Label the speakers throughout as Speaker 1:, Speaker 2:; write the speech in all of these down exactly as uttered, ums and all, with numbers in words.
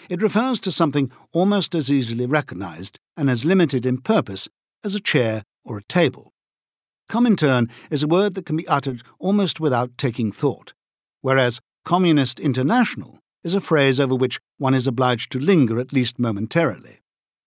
Speaker 1: It refers to something almost as easily recognized and as limited in purpose as a chair or a table. Comintern is a word that can be uttered almost without taking thought, whereas Communist International is a phrase over which one is obliged to linger at least momentarily.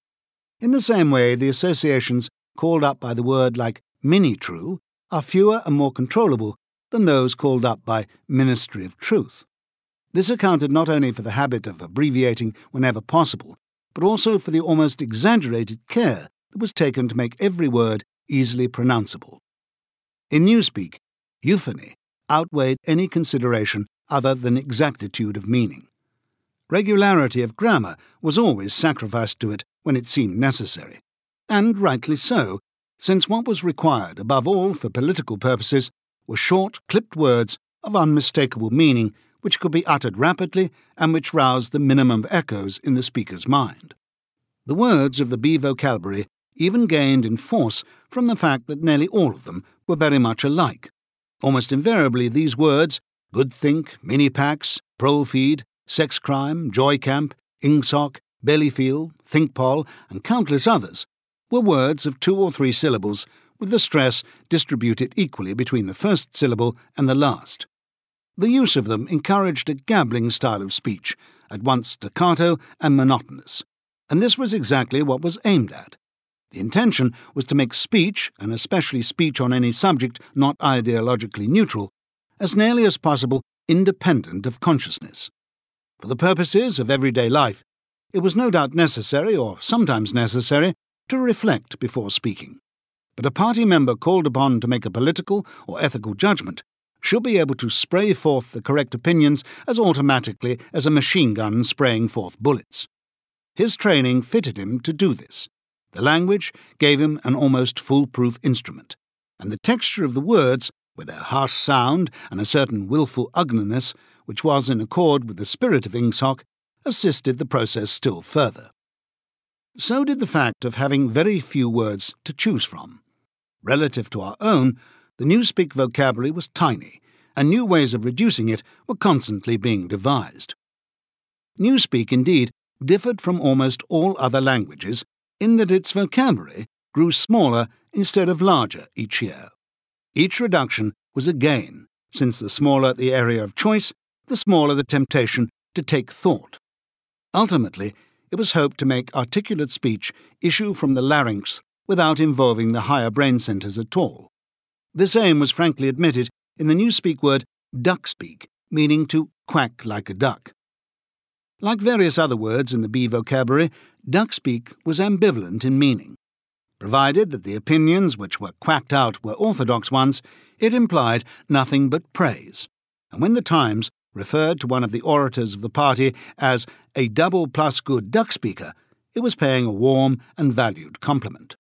Speaker 1: In the same way, the associations called up by the word like mini-true are fewer and more controllable than those called up by Ministry of Truth. This accounted not only for the habit of abbreviating whenever possible, but also for the almost exaggerated care that was taken to make every word easily pronounceable. In Newspeak, euphony outweighed any consideration other than exactitude of meaning. Regularity of grammar was always sacrificed to it when it seemed necessary, and rightly so, since what was required above all for political purposes were short, clipped words of unmistakable meaning which could be uttered rapidly and which roused the minimum of echoes in the speaker's mind. The words of the B vocabulary even gained in force from the fact that nearly all of them were very much alike. Almost invariably these words, good think, mini-pax, prole-feed, sex crime, joy camp, ingsoc, bellyfeel, thinkpol, and countless others, were words of two or three syllables with the stress distributed equally between the first syllable and the last. The use of them encouraged a gabbling style of speech, at once staccato and monotonous, and this was exactly what was aimed at. The intention was to make speech, and especially speech on any subject not ideologically neutral, as nearly as possible independent of consciousness. For the purposes of everyday life, it was no doubt necessary, or sometimes necessary, to reflect before speaking. But a party member called upon to make a political or ethical judgment should be able to spray forth the correct opinions as automatically as a machine gun spraying forth bullets. His training fitted him to do this. The language gave him an almost foolproof instrument, and the texture of the words, with their harsh sound and a certain wilful ugliness, which was in accord with the spirit of Ingsoc, assisted the process still further. So did the fact of having very few words to choose from. Relative to our own, the Newspeak vocabulary was tiny, and new ways of reducing it were constantly being devised. Newspeak, indeed, differed from almost all other languages in that its vocabulary grew smaller instead of larger each year. Each reduction was a gain, since the smaller the area of choice, the smaller the temptation to take thought. Ultimately, it was hoped to make articulate speech issue from the larynx without involving the higher brain centres at all. This aim was frankly admitted in the Newspeak word duckspeak, meaning to quack like a duck. Like various other words in the B vocabulary, duckspeak was ambivalent in meaning. Provided that the opinions which were quacked out were orthodox ones, it implied nothing but praise, and when the Times referred to one of the orators of the party as a double plus good duck speaker, it was paying a warm and valued compliment.